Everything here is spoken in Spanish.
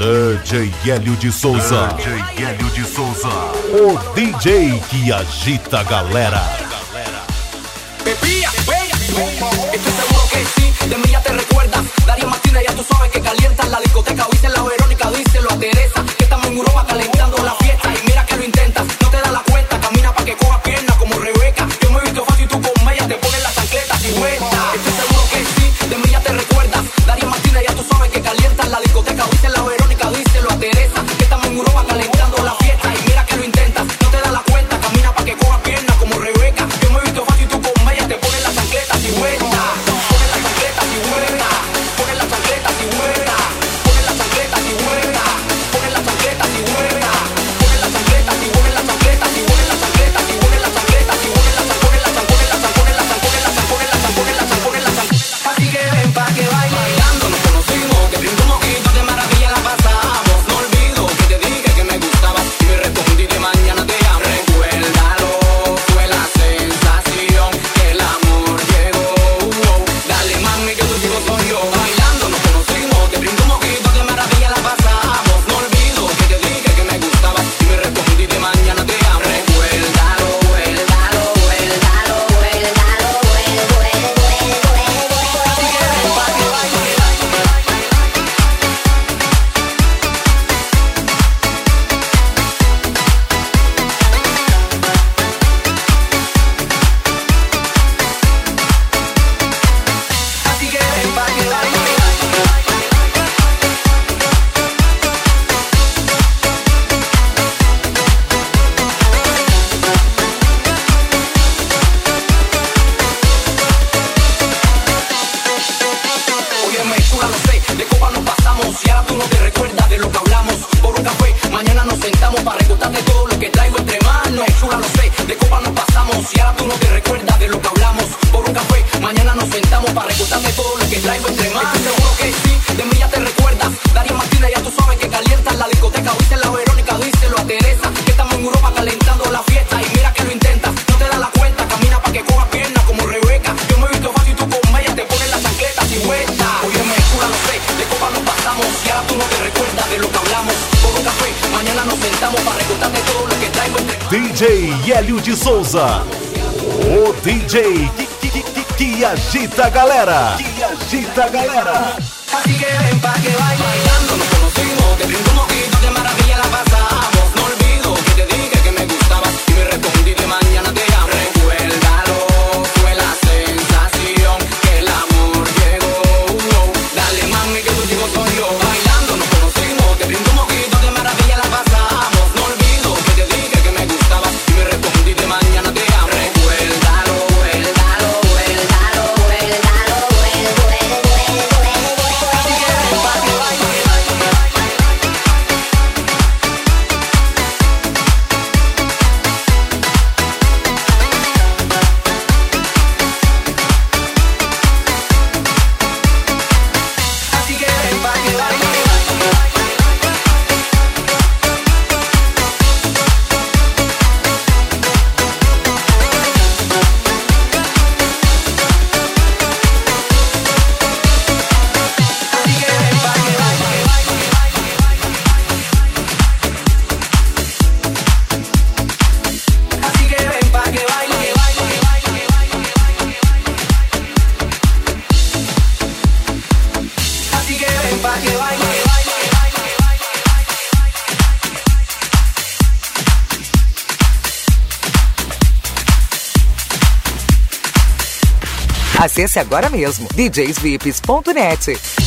DJ Hélio de Souza. DJ Hélio de Souza. O DJ que agita a galera. Estoy seguro que sí, de mí ya te recuerdas. Darío Martínez, ya tú sabes que calientas la discoteca. Viste la Verónica, díselo a Teresa, que estamos en Europa calentando la fiesta. Y mira que lo intentas, no te das la cuenta. Camina pa' que cojas piernas como Rebeca. Yo me he visto fácil y tú con ella te pones las chancletas y vueltas. Estoy seguro que sí, de mí ya te recuerdas. Darío Martínez, ya tú sabes que calientas la discoteca. Viste la Verónica, díselo a Teresa, que estamos en Europa calentando la fiesta. Y mira que lo intentas, no te das la cuenta. Camina pa' que cojas piernas como Rebeca. Yo me he visto fácil y tú con ella te pones las chancletas y vueltas. DJ Hélio de Souza, o DJ que agita a galera. Que agita a galera. Así que ven pa' que baile. Bailando nos conocimos, te brindo un mojito, de maravilla la pasamos. No olvido que te dije que me gustabas y me respondiste mañana te llamo. Recuérdalo, fue la sensación que el amor llegó. Dale mami que tu chico soy yo. Bailando nos conocimos, te brindo un mojito, de maravilla la pasamos. No olvido que te dije que me gustabas y me respondiste mañana te llamo. Recuérdalo, recuérdalo, recuérdalo, recuérdalo, recuérdalo. Así que ven pa' que baile. Así que ven pa' que baile. Así que ven pa' que baile. Así que ven pa' que baile. Así que ven pa' que baile. Acesse agora mesmo djsvips.net.